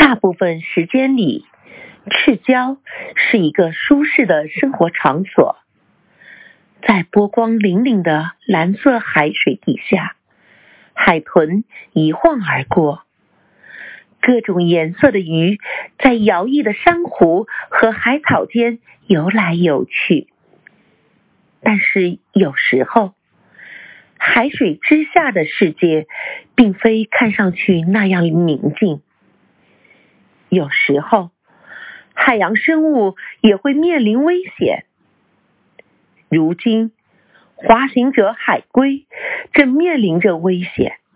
大部分时间里，赤礁是一个舒适的生活场所。在波光粼粼的蓝色海水底下，海豚一晃而过，各种颜色的鱼在摇曳的珊瑚和海草间游来游去。但是有时候，海水之下的世界并非看上去那样宁静。有时候，海洋生物也会面临危险。如今，滑行者海龟正面临着危险。